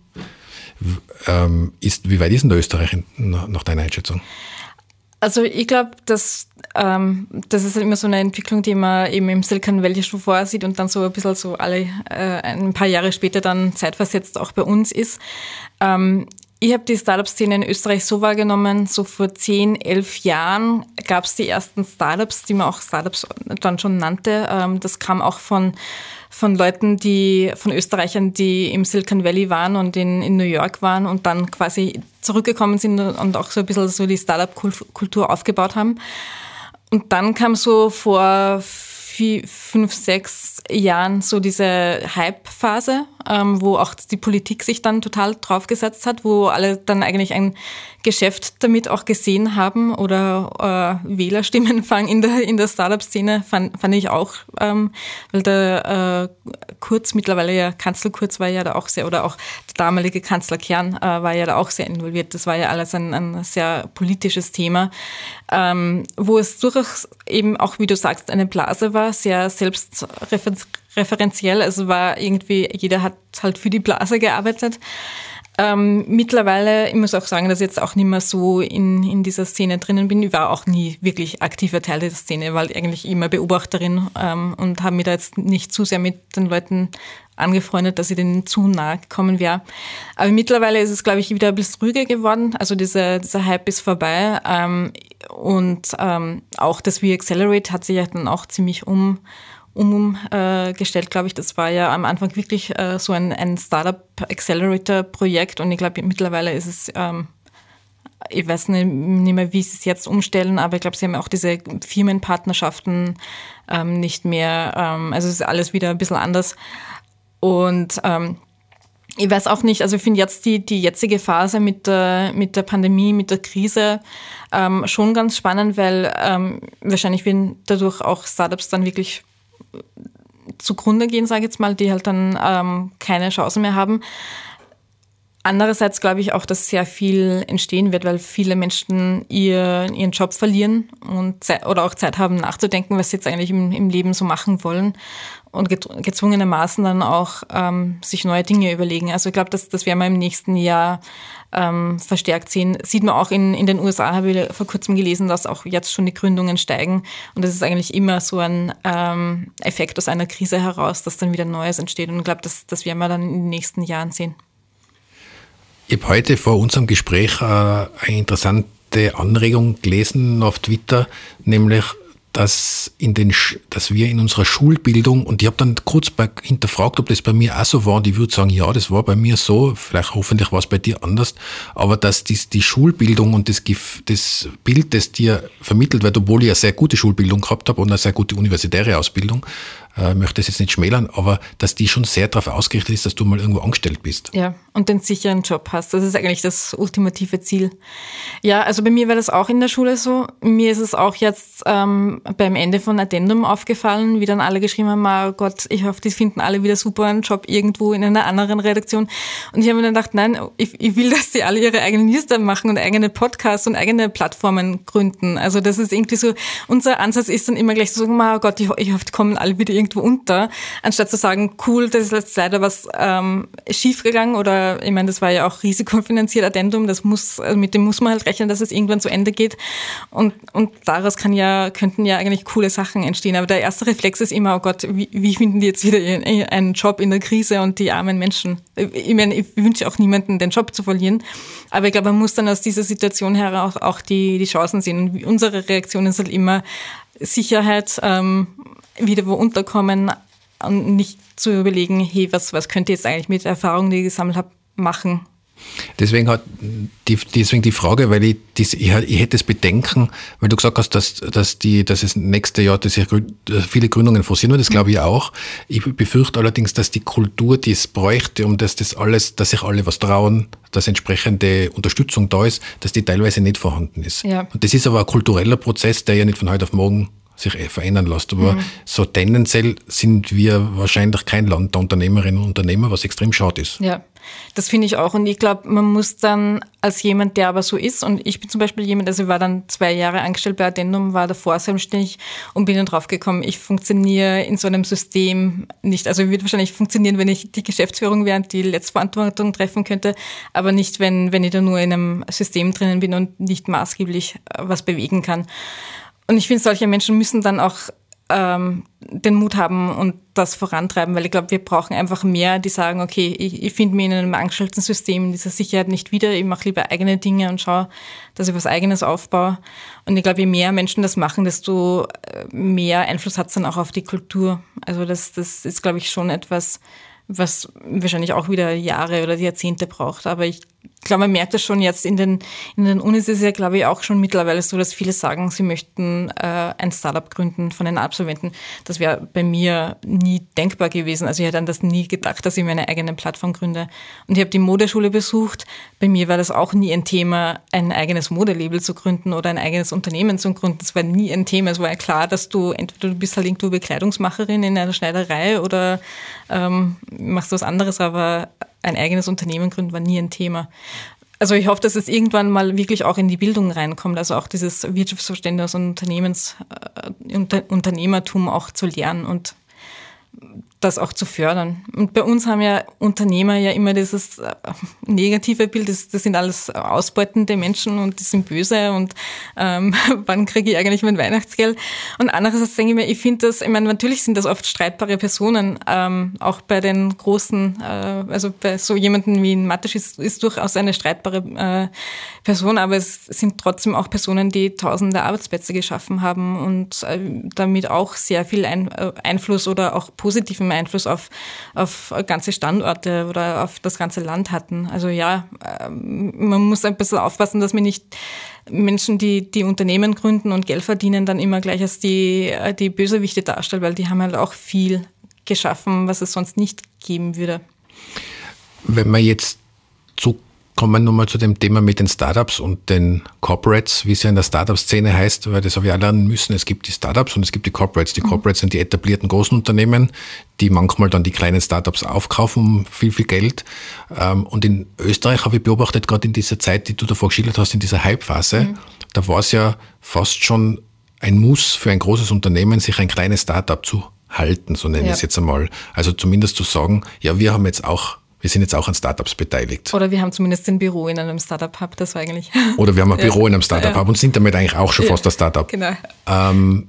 Ähm, ist, wie weit ist denn der Österreich nach deiner Einschätzung? Also ich glaube, dass ähm, das ist immer so eine Entwicklung, die man eben im Silicon Valley schon vorsieht und dann so ein bisschen so alle äh, ein paar Jahre später dann zeitversetzt auch bei uns ist. Ähm, Ich habe die Startup-Szene in Österreich so wahrgenommen, so vor zehn, elf Jahren gab es die ersten Startups, die man auch Startups dann schon nannte. Das kam auch von, von Leuten, die, von Österreichern, die im Silicon Valley waren und in, in New York waren und dann quasi zurückgekommen sind und auch so ein bisschen so die Startup-Kultur aufgebaut haben. Und dann kam so vor vier, fünf, sechs Jahren so diese Hype-Phase, ähm, wo auch die Politik sich dann total draufgesetzt hat, wo alle dann eigentlich ein Geschäft damit auch gesehen haben oder äh, Wählerstimmenfang in der in der Startup-Szene fand, fand ich auch, ähm, weil der äh, Kurz, mittlerweile ja Kanzler Kurz war ja da auch sehr, oder auch der damalige Kanzler Kern äh, war ja da auch sehr involviert. Das war ja alles ein, ein sehr politisches Thema, ähm, wo es durchaus eben auch, wie du sagst, eine Blase war, sehr selbstreferenziell. Also war irgendwie, jeder hat halt für die Blase gearbeitet. Ähm, mittlerweile, ich muss auch sagen, dass ich jetzt auch nicht mehr so in, in dieser Szene drinnen bin. Ich war auch nie wirklich aktiver Teil der Szene, weil eigentlich immer Beobachterin ähm, und habe mich da jetzt nicht zu sehr mit den Leuten angefreundet, dass ich denen zu nahe gekommen wäre. Aber mittlerweile ist es, glaube ich, wieder ein bisschen ruhiger geworden. Also dieser, dieser Hype ist vorbei. Ähm, und ähm, auch das V-Accelerate hat sich ja dann auch ziemlich um umgestellt, äh, glaube ich. Das war ja am Anfang wirklich äh, so ein, ein Startup-Accelerator-Projekt und ich glaube, mittlerweile ist es, ähm, ich weiß nicht, nicht mehr, wie sie es jetzt umstellen, aber ich glaube, sie haben auch diese Firmenpartnerschaften ähm, nicht mehr, ähm, also es ist alles wieder ein bisschen anders und ähm, ich weiß auch nicht, also ich finde jetzt die, die jetzige Phase mit der, mit der Pandemie, mit der Krise ähm, schon ganz spannend, weil ähm, wahrscheinlich werden dadurch auch Startups dann wirklich zugrunde gehen, sage ich jetzt mal, die halt dann ähm, keine Chance mehr haben. Andererseits glaube ich auch, dass sehr viel entstehen wird, weil viele Menschen ihr, ihren Job verlieren und Zeit, oder auch Zeit haben nachzudenken, was sie jetzt eigentlich im, im Leben so machen wollen und gezwungenermaßen dann auch ähm, sich neue Dinge überlegen. Also ich glaube, das, das werden wir im nächsten Jahr ähm, verstärkt sehen. Sieht man auch in, in den U S A, habe ich vor kurzem gelesen, dass auch jetzt schon die Gründungen steigen. Und das ist eigentlich immer so ein ähm, Effekt aus einer Krise heraus, dass dann wieder Neues entsteht. Und ich glaube, das, das werden wir dann in den nächsten Jahren sehen. Ich habe heute vor unserem Gespräch äh, eine interessante Anregung gelesen auf Twitter, nämlich, dass, in den, dass wir in unserer Schulbildung, und ich habe dann kurz bei, hinterfragt, ob das bei mir auch so war, und ich würde sagen, ja, das war bei mir so, vielleicht hoffentlich war es bei dir anders, aber dass dies, die Schulbildung und das, das Bild, das dir vermittelt wird, obwohl ich eine sehr gute Schulbildung gehabt habe und eine sehr gute universitäre Ausbildung, äh, möchte es jetzt nicht schmälern, aber dass die schon sehr darauf ausgerichtet ist, dass du mal irgendwo angestellt bist. Ja, und den sicheren Job hast. Das ist eigentlich das ultimative Ziel. Ja, also bei mir war das auch in der Schule so. Mir ist es auch jetzt ähm, beim Ende von Addendum aufgefallen, wie dann alle geschrieben haben, oh Gott, ich hoffe, die finden alle wieder super einen Job irgendwo in einer anderen Redaktion. Und ich habe mir dann gedacht, nein, ich, ich will, dass die alle ihre eigenen Newsletter machen und eigene Podcasts und eigene Plattformen gründen. Also das ist irgendwie so, unser Ansatz ist dann immer gleich so, oh Gott, ich, ich hoffe, die kommen alle wieder irgendwo unter, anstatt zu sagen, cool, das ist jetzt leider was ähm, schiefgegangen oder ich meine, das war ja auch risikofinanziert Addendum, das muss, also mit dem muss man halt rechnen, dass es irgendwann zu Ende geht und, und daraus kann ja, könnten ja eigentlich coole Sachen entstehen, aber der erste Reflex ist immer, oh Gott, wie, wie finden die jetzt wieder einen Job in der Krise und die armen Menschen? Ich meine, ich wünsche auch niemanden, den Job zu verlieren, aber ich glaube, man muss dann aus dieser Situation heraus auch die, die Chancen sehen und unsere Reaktion ist halt immer Sicherheit, ähm, wieder wo unterkommen und nicht zu überlegen, hey, was, was könnt ihr jetzt eigentlich mit der Erfahrung, die ich gesammelt habe, machen? Deswegen hat die, deswegen die Frage, weil ich, das, ich, ich hätte das Bedenken, weil du gesagt hast, dass, dass, die, dass es nächste Jahr dass viele Gründungen forcieren, das glaube ich auch. Ich befürchte allerdings, dass die Kultur, die es bräuchte, um dass das alles, dass sich alle was trauen, dass entsprechende Unterstützung da ist, dass die teilweise nicht vorhanden ist. Ja. Und das ist aber ein kultureller Prozess, der ja nicht von heute auf morgen sich verändern lässt. Aber mhm. so tendenziell sind wir wahrscheinlich kein Land der Unternehmerinnen und Unternehmer, was extrem schade ist. Ja, das finde ich auch. Und ich glaube, man muss dann als jemand, der aber so ist, und ich bin zum Beispiel jemand, also ich war dann zwei Jahre angestellt bei Addendum, war davor selbstständig und bin dann drauf gekommen, ich funktioniere in so einem System nicht. Also ich würde wahrscheinlich funktionieren, wenn ich die Geschäftsführung wäre und die Letztverantwortung treffen könnte, aber nicht, wenn, wenn ich da nur in einem System drinnen bin und nicht maßgeblich was bewegen kann. Und ich finde, solche Menschen müssen dann auch ähm, den Mut haben und das vorantreiben, weil ich glaube, wir brauchen einfach mehr, die sagen, okay, ich, ich finde mich in einem angestellten System, in dieser Sicherheit nicht wieder, ich mache lieber eigene Dinge und schaue, dass ich was Eigenes aufbaue. Und ich glaube, je mehr Menschen das machen, desto mehr Einfluss hat es dann auch auf die Kultur. Also das, das ist, glaube ich, schon etwas, was wahrscheinlich auch wieder Jahre oder Jahrzehnte braucht. Aber ich glaube, man merkt das schon jetzt in den, in den Unis ist es ja, glaube ich, auch schon mittlerweile so, dass viele sagen, sie möchten äh, ein Startup gründen von den Absolventen. Das wäre bei mir nie denkbar gewesen. Also ich hätte an das nie gedacht, dass ich meine eigene Plattform gründe. Und ich habe die Modeschule besucht. Bei mir war das auch nie ein Thema, ein eigenes Modelabel zu gründen oder ein eigenes Unternehmen zu gründen. Das war nie ein Thema. Es war ja klar, dass du entweder du bist halt irgendwo Bekleidungsmacherin in einer Schneiderei oder ähm, machst was anderes, aber ein eigenes Unternehmen gründen war nie ein Thema. Also ich hoffe, dass es irgendwann mal wirklich auch in die Bildung reinkommt, also auch dieses Wirtschaftsverständnis und Unternehmens, äh, Unter, Unternehmertum auch zu lernen und das auch zu fördern. Und bei uns haben ja Unternehmer ja immer dieses äh, negative Bild, das, das sind alles ausbeutende Menschen und die sind böse und ähm, wann kriege ich eigentlich mein Weihnachtsgeld? Und andererseits denke ich mir, ich finde das, ich meine, natürlich sind das oft streitbare Personen, ähm, auch bei den großen, äh, also bei so jemanden wie ein Mattisch ist, ist durchaus eine streitbare äh, Person, aber es sind trotzdem auch Personen, die tausende Arbeitsplätze geschaffen haben und äh, damit auch sehr viel ein, äh, Einfluss oder auch positiven Einfluss auf, auf ganze Standorte oder auf das ganze Land hatten. Also ja, man muss ein bisschen aufpassen, dass man nicht Menschen, die die Unternehmen gründen und Geld verdienen, dann immer gleich als die, die Bösewichte darstellt, weil die haben halt auch viel geschaffen, was es sonst nicht geben würde. Wenn man jetzt so kommen wir nochmal zu dem Thema mit den Startups und den Corporates, wie es ja in der Startup-Szene heißt, weil das habe ich auch lernen müssen. Es gibt die Startups und es gibt die Corporates. Die Corporates sind die etablierten großen Unternehmen, die manchmal dann die kleinen Startups aufkaufen um viel, viel Geld. Und in Österreich habe ich beobachtet, gerade in dieser Zeit, die du davor geschildert hast, in dieser Hype-Phase, mhm. da war es ja fast schon ein Muss für ein großes Unternehmen, sich ein kleines Startup zu halten, so nenne ich ja. es jetzt einmal. Also zumindest zu sagen, ja, wir haben jetzt auch Wir sind jetzt auch an Startups beteiligt. Oder wir haben zumindest ein Büro in einem Startup-Hub, das war eigentlich... Oder wir haben ein Büro ja. in einem Startup-Hub ja. und sind damit eigentlich auch schon ja. fast ein Startup. Genau. Ähm,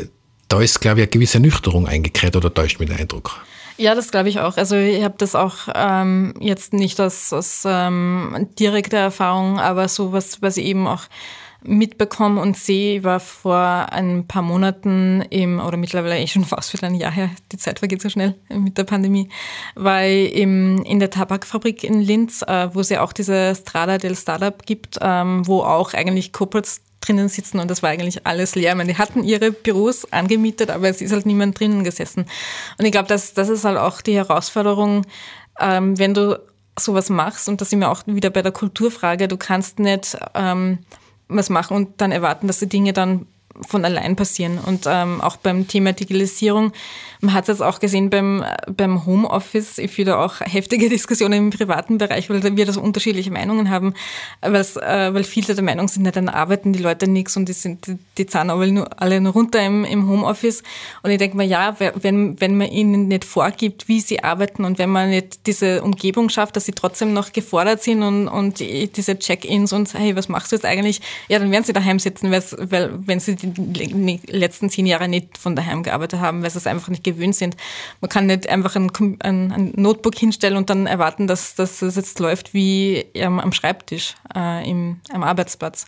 da ist, glaube ich, eine gewisse Ernüchterung eingekehrt, oder täuscht mich der Eindruck? Ja, das glaube ich auch. Also ich habe das auch ähm, jetzt nicht aus, aus ähm, direkter Erfahrung, aber so was, was ich eben auch mitbekomme und sehe. Ich war vor ein paar Monaten im, oder mittlerweile eh schon fast wieder ein Jahr her, die Zeit vergeht so schnell mit der Pandemie, war ich im, in der Tabakfabrik in Linz, äh, wo es ja auch diese Strada del Startup gibt, ähm, wo auch eigentlich Corporates drinnen sitzen und das war eigentlich alles leer. Ich meine, die hatten ihre Büros angemietet, aber es ist halt niemand drinnen gesessen. Und ich glaube, das, das ist halt auch die Herausforderung, ähm, wenn du sowas machst, und da sind wir auch wieder bei der Kulturfrage, du kannst nicht ähm, was machen und dann erwarten, dass die Dinge dann von allein passieren. Und ähm, auch beim Thema Digitalisierung, man hat es jetzt auch gesehen beim, beim Homeoffice, ich führe da auch heftige Diskussionen im privaten Bereich, weil wir da so unterschiedliche Meinungen haben, äh, weil viele der Meinung sind, ja, dann arbeiten die Leute nichts und die sind die, die zahlen aber nur, alle nur runter im, im Homeoffice. Und ich denke mir, ja, wenn, wenn man ihnen nicht vorgibt, wie sie arbeiten und wenn man nicht diese Umgebung schafft, dass sie trotzdem noch gefordert sind und, und diese Check-ins und hey, was machst du jetzt eigentlich? Ja, dann werden sie daheim sitzen, weil, weil wenn sie die letzten zehn Jahre nicht von daheim gearbeitet haben, weil sie es einfach nicht gewöhnt sind. Man kann nicht einfach ein, ein, ein Notebook hinstellen und dann erwarten, dass, dass es jetzt läuft wie am, am Schreibtisch, äh, im, am Arbeitsplatz.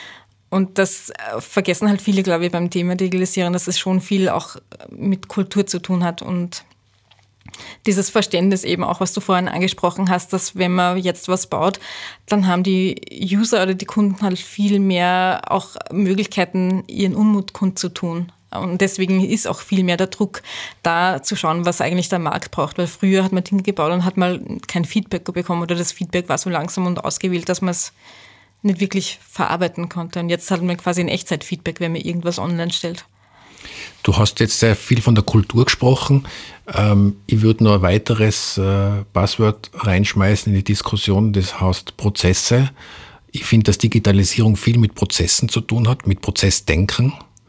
Und das vergessen halt viele, glaube ich, beim Thema Digitalisierung, dass es schon viel auch mit Kultur zu tun hat und dieses Verständnis eben auch, was du vorhin angesprochen hast, dass wenn man jetzt was baut, dann haben die User oder die Kunden halt viel mehr auch Möglichkeiten, ihren Unmut kundzutun. Und deswegen ist auch viel mehr der Druck, da zu schauen, was eigentlich der Markt braucht. Weil früher hat man Dinge gebaut und hat mal kein Feedback bekommen oder das Feedback war so langsam und ausgewählt, dass man es nicht wirklich verarbeiten konnte. Und jetzt hat man quasi ein Echtzeitfeedback, wenn man irgendwas online stellt. Du hast jetzt sehr viel von der Kultur gesprochen. Ähm, ich würde noch ein weiteres äh, Buzzword reinschmeißen in die Diskussion, das heißt Prozesse. Ich finde, dass Digitalisierung viel mit Prozessen zu tun hat, mit Prozessdenken.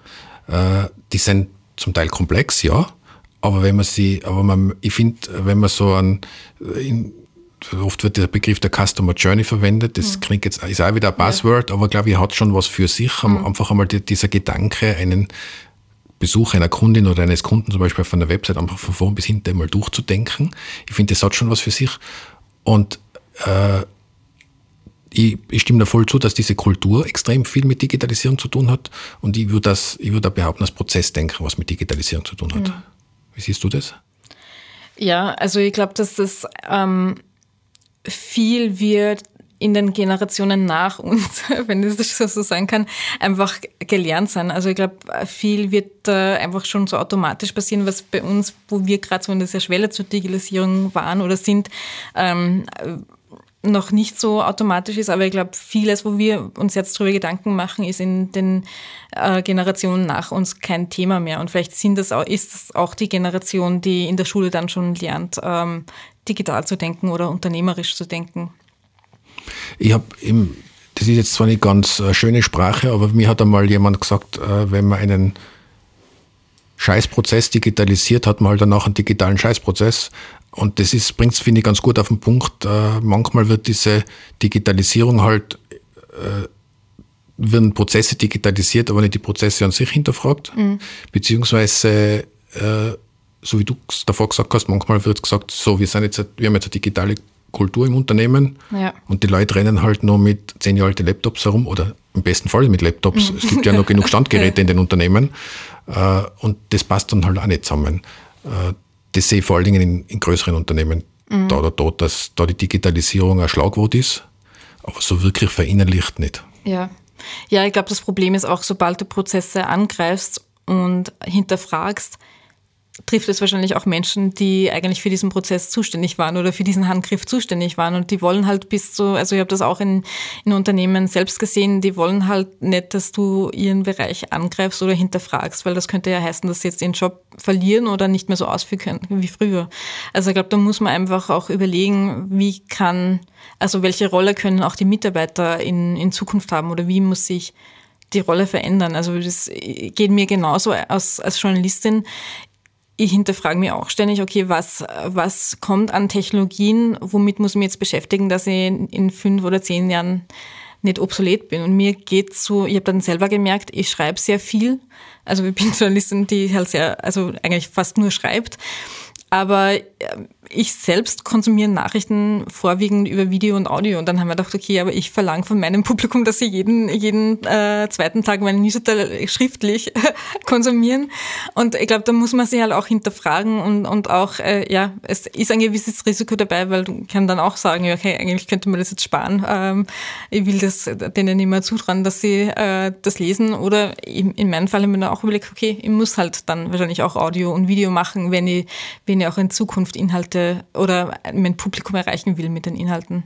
Äh, die sind zum Teil komplex, ja, aber wenn man sie, aber man, ich finde, wenn man so ein, in, oft wird der Begriff der Customer Journey verwendet, das mhm. klingt jetzt, ist auch wieder ein Buzzword, ja. aber glaube ich, hat schon was für sich. Mhm. Einfach einmal die, dieser Gedanke, einen Besuch einer Kundin oder eines Kunden zum Beispiel von der Website einfach von vorn bis hinten mal durchzudenken. Ich finde, das hat schon was für sich. Und äh, ich, ich stimme da voll zu, dass diese Kultur extrem viel mit Digitalisierung zu tun hat. Und ich würde das, ich würde behaupten, das Prozessdenken, was mit Digitalisierung zu tun hat. Mhm. Wie siehst du das? Ja, also ich glaube, dass das ähm, viel wird in den Generationen nach uns, wenn ich das so sagen kann, einfach gelernt sein. Also ich glaube, viel wird äh, einfach schon so automatisch passieren, was bei uns, wo wir gerade so in dieser Schwelle zur Digitalisierung waren oder sind, ähm, noch nicht so automatisch ist. Aber ich glaube, vieles, wo wir uns jetzt drüber Gedanken machen, ist in den äh, Generationen nach uns kein Thema mehr. Und vielleicht sind das auch, ist das auch die Generation, die in der Schule dann schon lernt, ähm, digital zu denken oder unternehmerisch zu denken. Ich habe im, das ist jetzt zwar nicht ganz äh, schöne Sprache, aber mir hat einmal jemand gesagt, äh, wenn man einen Scheißprozess digitalisiert, hat man halt danach einen digitalen Scheißprozess. Und das ist, bringt es, finde ich, ganz gut auf den Punkt. Äh, manchmal wird diese Digitalisierung halt, äh, werden Prozesse digitalisiert, aber nicht die Prozesse an sich hinterfragt. Mhm. Beziehungsweise, äh, so wie du davor gesagt hast, manchmal wird gesagt, so, wir sind jetzt, wir haben jetzt eine digitale Kultur im Unternehmen ja. und die Leute rennen halt noch mit zehn Jahre alten Laptops herum oder im besten Fall mit Laptops. Mhm. Es gibt ja noch genug Standgeräte in den Unternehmen äh, und das passt dann halt auch nicht zusammen. Äh, das sehe ich vor allen Dingen in, in größeren Unternehmen mhm. da oder dort, dass da die Digitalisierung ein Schlagwort ist, aber so wirklich verinnerlicht nicht. Ja, ja, ich glaube, das Problem ist auch, sobald du Prozesse angreifst und hinterfragst, trifft es wahrscheinlich auch Menschen, die eigentlich für diesen Prozess zuständig waren oder für diesen Handgriff zuständig waren. Und die wollen halt bis zu, also ich habe das auch in, in Unternehmen selbst gesehen, die wollen halt nicht, dass du ihren Bereich angreifst oder hinterfragst, weil das könnte ja heißen, dass sie jetzt den Job verlieren oder nicht mehr so ausführen können wie früher. Also ich glaube, da muss man einfach auch überlegen, wie kann, also welche Rolle können auch die Mitarbeiter in, in Zukunft haben oder wie muss sich die Rolle verändern. Also das geht mir genauso als, als Journalistin. Ich hinterfrage mich auch ständig, okay, was, was kommt an Technologien, womit muss ich mich jetzt beschäftigen, dass ich in, in fünf oder zehn Jahren nicht obsolet bin. Und mir geht's so, ich habe dann selber gemerkt, ich schreibe sehr viel. Also ich bin Journalistin, die halt sehr, also eigentlich fast nur schreibt. Aber ich selbst konsumiere Nachrichten vorwiegend über Video und Audio. Und dann haben wir gedacht, okay, aber ich verlange von meinem Publikum, dass sie jeden, jeden äh, zweiten Tag meinen Newsletter schriftlich konsumieren. Und ich glaube, da muss man sich halt auch hinterfragen und, und auch, äh, ja, es ist ein gewisses Risiko dabei, weil du kannst dann auch sagen, okay, eigentlich könnte man das jetzt sparen. Ähm, ich will das denen nicht mehr zutrauen, dass sie äh, das lesen. Oder in, in meinem Fall habe ich mir auch überlegt, okay, ich muss halt dann wahrscheinlich auch Audio und Video machen, wenn ich, wenn ich auch in Zukunft Inhalte oder mein Publikum erreichen will mit den Inhalten.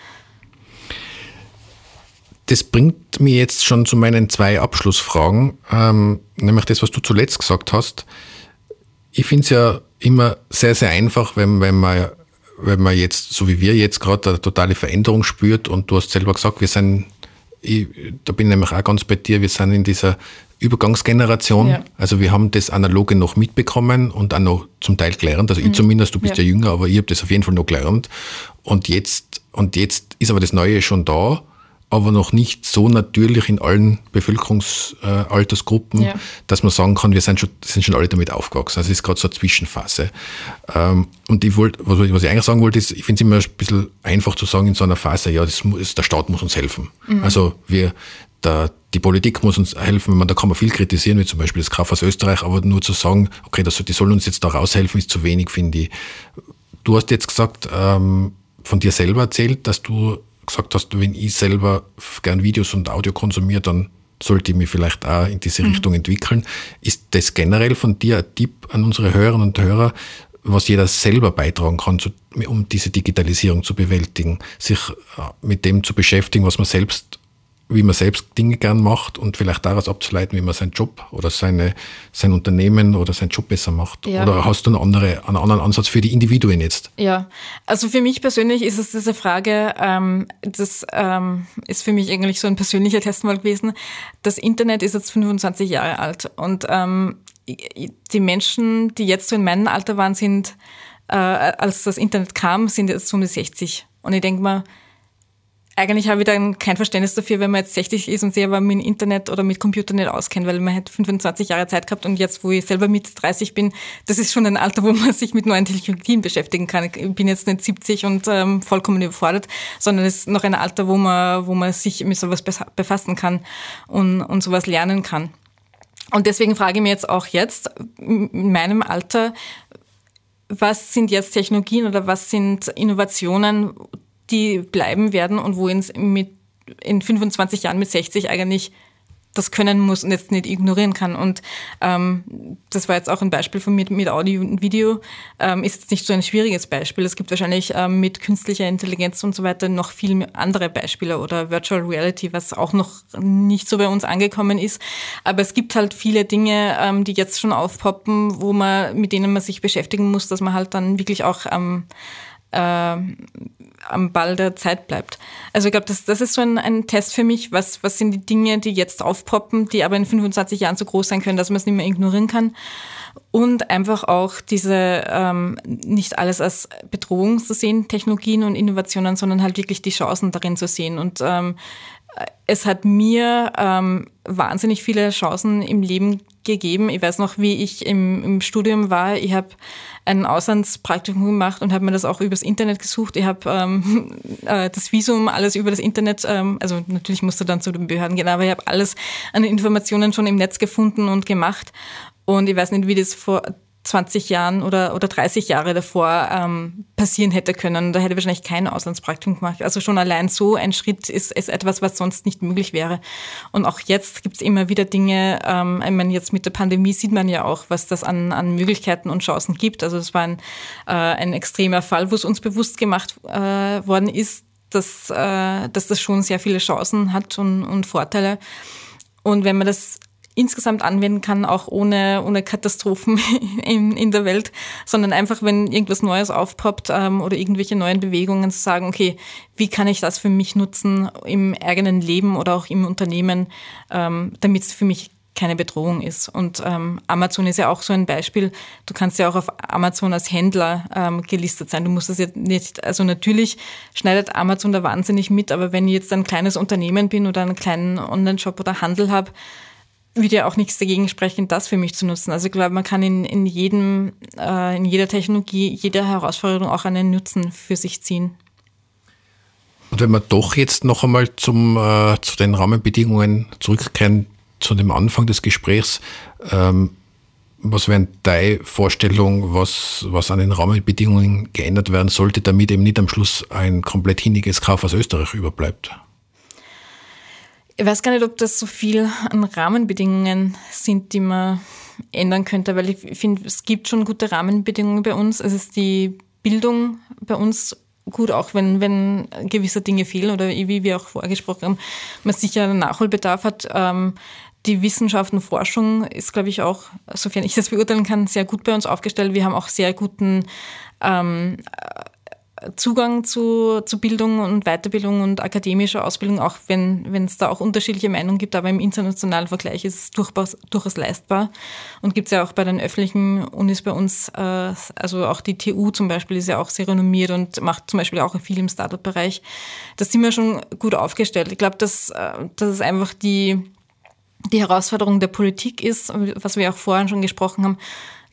Das bringt mich jetzt schon zu meinen zwei Abschlussfragen, ähm, nämlich das, was du zuletzt gesagt hast. Ich finde es ja immer sehr, sehr einfach, wenn, wenn man wenn man jetzt, so wie wir jetzt gerade, eine totale Veränderung spürt und du hast selber gesagt, wir sind, ich, da bin ich nämlich auch ganz bei dir, wir sind in dieser Übergangsgeneration, ja. Also wir haben das Analoge noch mitbekommen und auch noch zum Teil gelernt, also mhm. ich zumindest, du bist ja, ja jünger, aber ich habe das auf jeden Fall noch gelernt und jetzt, und jetzt ist aber das Neue schon da, aber noch nicht so natürlich in allen Bevölkerungsaltersgruppen, äh, ja. dass man sagen kann, wir sind schon, sind schon alle damit aufgewachsen. Also es ist gerade so eine Zwischenphase. Ähm, und ich wollte, was, was ich eigentlich sagen wollte, ist, ich finde es immer ein bisschen einfach zu sagen in so einer Phase, ja, das muss, der Staat muss uns helfen. Mhm. Also wir, der, die Politik muss uns helfen, man, da kann man viel kritisieren, wie zum Beispiel das Kaufhaus Österreich, aber nur zu sagen, okay, das, die sollen uns jetzt da raushelfen, ist zu wenig, finde ich. Du hast jetzt gesagt, ähm, von dir selber erzählt, dass du gesagt hast, wenn ich selber gern Videos und Audio konsumiere, dann sollte ich mich vielleicht auch in diese mhm. Richtung entwickeln. Ist das generell von dir ein Tipp an unsere Hörerinnen und Hörer, was jeder selber beitragen kann, um diese Digitalisierung zu bewältigen, sich mit dem zu beschäftigen, was man selbst, wie man selbst Dinge gern macht und vielleicht daraus abzuleiten, wie man seinen Job oder seine, sein Unternehmen oder seinen Job besser macht? Ja. Oder hast du einen, andere, einen anderen Ansatz für die Individuen jetzt? Ja, also für mich persönlich ist es diese Frage, ähm, das ähm, ist für mich eigentlich so ein persönlicher Test mal gewesen. Das Internet ist jetzt fünfundzwanzig Jahre alt und ähm, die Menschen, die jetzt so in meinem Alter waren, sind, äh, als das Internet kam, sind jetzt um die sechzig. Und ich denke mir, eigentlich habe ich dann kein Verständnis dafür, wenn man jetzt sechzig ist und sich aber mit Internet oder mit Computer nicht auskennt, weil man hat fünfundzwanzig Jahre Zeit gehabt und jetzt, wo ich selber Mitte dreißig bin, das ist schon ein Alter, wo man sich mit neuen Technologien beschäftigen kann. Ich bin jetzt nicht siebzig und ähm, vollkommen überfordert, sondern es ist noch ein Alter, wo man, wo man sich mit sowas befassen kann und, und sowas lernen kann. Und deswegen frage ich mich jetzt auch jetzt, in meinem Alter, was sind jetzt Technologien oder was sind Innovationen, die bleiben werden und wo uns mit, in fünfundzwanzig Jahren mit sechzig eigentlich das können muss und jetzt nicht ignorieren kann. Und ähm, das war jetzt auch ein Beispiel von mir mit Audio und Video. Ähm, ist jetzt nicht so ein schwieriges Beispiel. Es gibt wahrscheinlich ähm, mit künstlicher Intelligenz und so weiter noch viel andere Beispiele oder Virtual Reality, was auch noch nicht so bei uns angekommen ist. Aber es gibt halt viele Dinge, ähm, die jetzt schon aufpoppen, wo man, mit denen man sich beschäftigen muss, dass man halt dann wirklich auch ähm, äh, am Ball der Zeit bleibt. Also ich glaube, das, das ist so ein, ein Test für mich. Was, was sind die Dinge, die jetzt aufpoppen, die aber in fünfundzwanzig Jahren so groß sein können, dass man es nicht mehr ignorieren kann? Und einfach auch diese, ähm, nicht alles als Bedrohung zu sehen, Technologien und Innovationen, sondern halt wirklich die Chancen darin zu sehen. Und ähm, es hat mir ähm, wahnsinnig viele Chancen im Leben gegeben. Ich weiß noch, wie ich im, im Studium war. Ich habe ein Auslandspraktikum gemacht und habe mir das auch übers Internet gesucht. Ich habe ähm, äh, das Visum, alles über das Internet, ähm, also natürlich musste dann zu den Behörden gehen, aber ich habe alles an Informationen schon im Netz gefunden und gemacht. Und ich weiß nicht, wie das vor zwanzig Jahren oder, oder dreißig Jahre davor ähm, passieren hätte können. Da hätte ich wahrscheinlich kein Auslandspraktikum gemacht. Also schon allein so ein Schritt ist, ist etwas, was sonst nicht möglich wäre. Und auch jetzt gibt es immer wieder Dinge, ähm, ich meine, jetzt mit der Pandemie sieht man ja auch, was das an, an Möglichkeiten und Chancen gibt. Also das war ein, äh, ein extremer Fall, wo es uns bewusst gemacht äh, worden ist, dass, äh, dass das schon sehr viele Chancen hat und, und Vorteile. Und wenn man das insgesamt anwenden kann, auch ohne, ohne Katastrophen in, in der Welt, sondern einfach, wenn irgendwas Neues aufpoppt ähm, oder irgendwelche neuen Bewegungen, zu sagen, okay, wie kann ich das für mich nutzen im eigenen Leben oder auch im Unternehmen, ähm, damit es für mich keine Bedrohung ist. Und ähm, Amazon ist ja auch so ein Beispiel. Du kannst ja auch auf Amazon als Händler ähm, gelistet sein. Du musst das jetzt nicht, also natürlich schneidet Amazon da wahnsinnig mit, aber wenn ich jetzt ein kleines Unternehmen bin oder einen kleinen Online-Shop oder Handel habe, würde ja auch nichts dagegen sprechen, das für mich zu nutzen. Also ich glaube, man kann in, in jedem, äh, in jeder Technologie, jeder Herausforderung auch einen Nutzen für sich ziehen. Und wenn wir doch jetzt noch einmal zum, äh, zu den Rahmenbedingungen zurückkehren, zu dem Anfang des Gesprächs, ähm, was wäre deine Vorstellung, was, was an den Rahmenbedingungen geändert werden sollte, damit eben nicht am Schluss ein komplett hinniges Kaufhaus Österreich überbleibt? Ich weiß gar nicht, ob das so viel an Rahmenbedingungen sind, die man ändern könnte, weil ich finde, es gibt schon gute Rahmenbedingungen bei uns. Es ist die Bildung bei uns gut, auch wenn, wenn gewisse Dinge fehlen oder wie wir auch vorgesprochen haben, man sicher einen Nachholbedarf hat. Die Wissenschaft und Forschung ist, glaube ich, auch, sofern ich das beurteilen kann, sehr gut bei uns aufgestellt. Wir haben auch sehr guten ähm, Zugang zu, zu Bildung und Weiterbildung und akademischer Ausbildung, auch wenn wenn es da auch unterschiedliche Meinungen gibt, aber im internationalen Vergleich ist es durchaus, durchaus leistbar und gibt es ja auch bei den öffentlichen Unis bei uns, äh, also auch die T U zum Beispiel ist ja auch sehr renommiert und macht zum Beispiel auch viel im Startup-Bereich. Da sind wir schon gut aufgestellt. Ich glaube, dass, dass es einfach die, die Herausforderung der Politik ist, was wir auch vorhin schon gesprochen haben,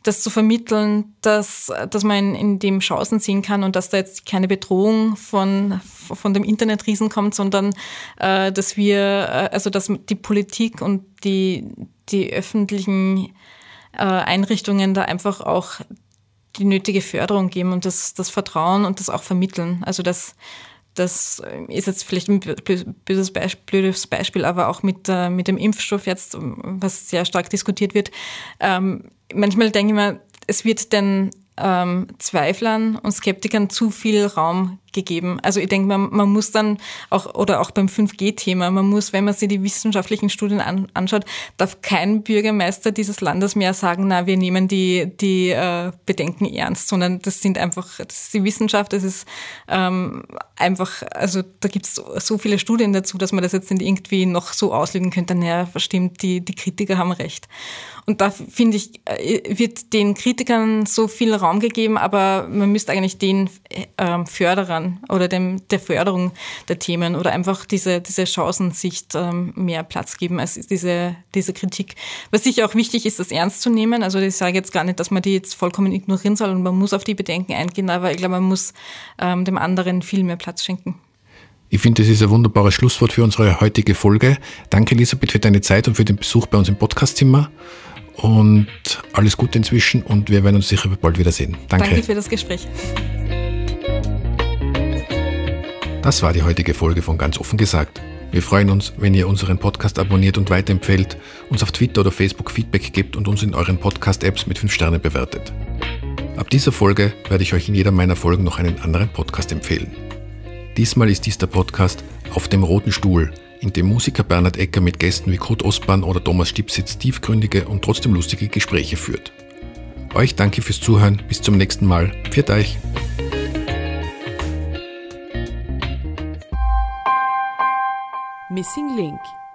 das zu vermitteln, dass, dass man in, in dem Chancen sehen kann und dass da jetzt keine Bedrohung von, von dem Internetriesen kommt, sondern äh, dass wir, äh, also dass die Politik und die, die öffentlichen äh, Einrichtungen da einfach auch die nötige Förderung geben und das, das Vertrauen und das auch vermitteln. Also das, das ist jetzt vielleicht ein böses Beispiel, blödes Beispiel, aber auch mit, äh, mit dem Impfstoff jetzt, was sehr stark diskutiert wird. Ähm, manchmal denke ich mir, es wird den ähm, Zweiflern und Skeptikern zu viel Raum gegeben. Also ich denke, man, man muss dann auch, oder auch beim fünf G Thema, man muss, wenn man sich die wissenschaftlichen Studien an, anschaut, darf kein Bürgermeister dieses Landes mehr sagen, na, wir nehmen die, die äh, Bedenken ernst, sondern das sind einfach, das ist die Wissenschaft, das ist ähm, einfach, also da gibt es so, so viele Studien dazu, dass man das jetzt nicht irgendwie noch so auslegen könnte, naja, stimmt, die, die Kritiker haben recht. Und da finde ich, wird den Kritikern so viel Raum gegeben, aber man müsste eigentlich den äh, Förderern oder dem, der Förderung der Themen oder einfach diese, diese Chancensicht ähm, mehr Platz geben als diese, diese Kritik. Was sicher auch wichtig ist, das ernst zu nehmen. Also ich sage jetzt gar nicht, dass man die jetzt vollkommen ignorieren soll und man muss auf die Bedenken eingehen, aber ich glaube, man muss ähm, dem anderen viel mehr Platz schenken. Ich finde, das ist ein wunderbares Schlusswort für unsere heutige Folge. Danke, Elisabeth, für deine Zeit und für den Besuch bei uns im Podcastzimmer. Und alles Gute inzwischen und wir werden uns sicher bald wiedersehen. Danke. Danke für das Gespräch. Das war die heutige Folge von Ganz offen gesagt. Wir freuen uns, wenn ihr unseren Podcast abonniert und weiterempfehlt, uns auf Twitter oder Facebook Feedback gebt und uns in euren Podcast-Apps mit fünf Sternen bewertet. Ab dieser Folge werde ich euch in jeder meiner Folgen noch einen anderen Podcast empfehlen. Diesmal ist dies der Podcast Auf dem roten Stuhl, in dem Musiker Bernhard Ecker mit Gästen wie Kurt Ostbahn oder Thomas Stipsitz tiefgründige und trotzdem lustige Gespräche führt. Euch danke fürs Zuhören, bis zum nächsten Mal. Pfiat euch! Missing Link